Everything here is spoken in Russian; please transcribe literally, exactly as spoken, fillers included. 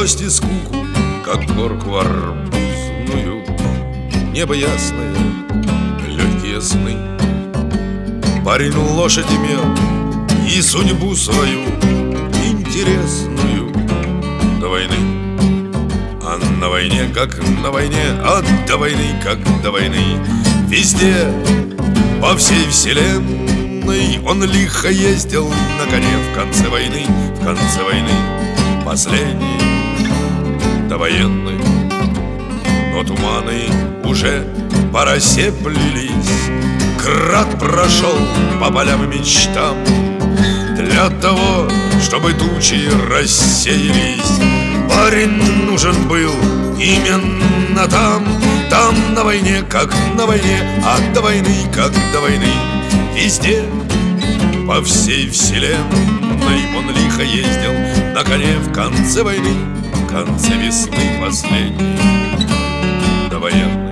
бросьте скуку, как горку арбузную. Небо ясное, легкие сны. Парень лошадь имел и судьбу свою интересную до войны. А на войне, как на войне, а до войны, как до войны, везде, по всей вселенной он лихо ездил на коне в конце войны, в конце войны последней довоенной. Но туманы уже по росе плелись, град прошел по полям и мечтам. Для того, чтобы тучи рассеялись, парень нужен был именно там. Там на войне, как на войне, а до войны, как до войны, везде, по всей вселенной он лихо ездил на коне в конце войны, в конце весны последней довоенной.